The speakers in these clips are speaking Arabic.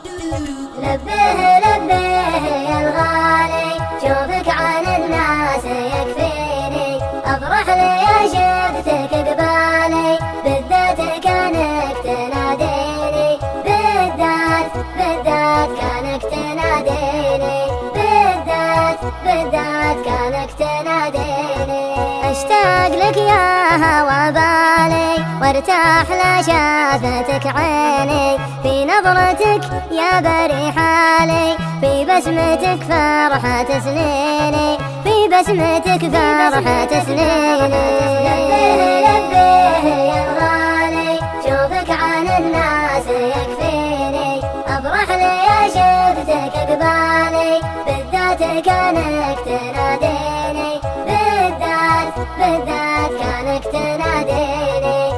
لبيه لبيه يا الغالي، شوفك عن الناس يكفيني، أفرح لي شفتك قبالي، بالذات كانك تناديني، بالذات كانك تناديني، بالذات كانك تناديني. اشتاق لك يا هوى بالي، وارتاح لشافتك عيني، في نظرتك يا بري حالي، في بسمتك فرحة سنيني، في بسمتك فرحة سنيني. لبيه لبيه يا الغالي، شوفك عن الناس يكفيني، أفرح لي شفتك قبالي، بالذات كانك تناديني، بالذات كانك تناديني،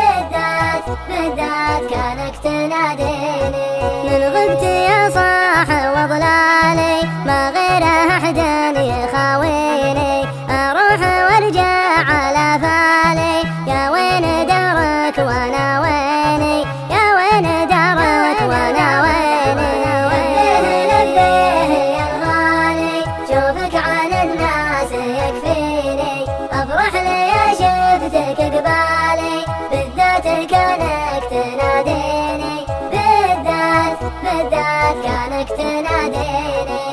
بالذات كانك تناديني. من غبت يا صاح وضلالي، ما غير أحد يخاويني، أروح وارجع على بالي، يا وين دارك وانا ويني، يا وين دارك وانا ويني. لبيه يا الغالي، شوفك عن الناس يكفيني، أفرح لي شفتك قبالي، بالذات كانك تناديني، بالذات كانك تناديني،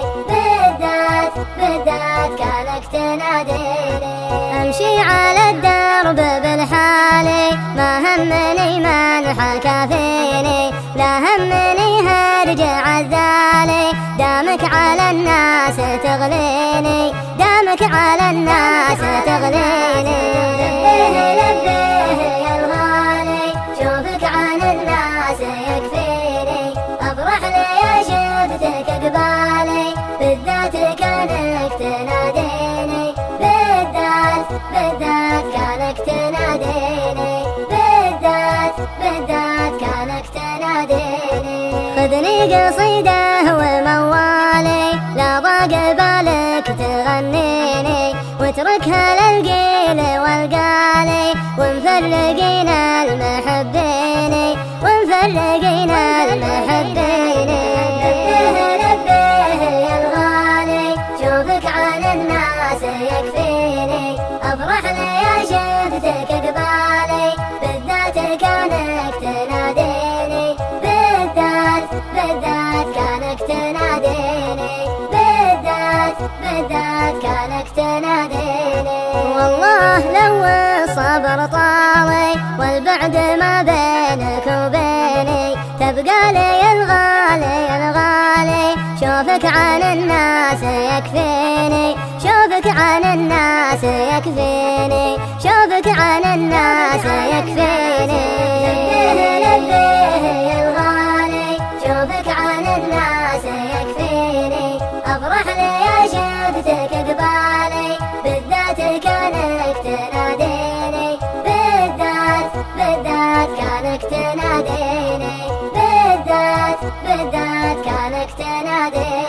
بالذات كانك تناديني. أمشي على الدرب بالحالي، ما همني من حكى فيني، لا همني هرجع عذالي، دامك على الناس تغليني، دامك على الناس تغليني. لبيه يا الغالي، شوفك عن الناس يكفيني، أفرح لي شفتك قبالي، بالذات كانك تناديني، بالذات كانك تناديني، بالذات كانك تناديني. خذني قصيده وموالي، لا ضاق بالك تغنيني، واتركها للقيل والقالي، ومفرقين المحبين، ومفرقين المحبين. لبيه يا الغالي، شوفك عن الناس يكفيني، أفرح لي شفتك قبالي، بالذات كانك تناديني، بالذات كانك تناديني، بالذات كانك تناديني. والله لو الصبر طالي، والبعد ما بينك وبيني، تبقى لي الغالي الغالي، شوفك عن الناس يكفيني، شوفك عن الناس يكفيني، شوفك عن الناس يكفيني. لبيه يا الغالي، شوفك عن الناس يكفيني، أفرح لي شفتك قبالي، بالذات كانك تناديني، بالذات كانك تناديني، بالذات كانك تناديني.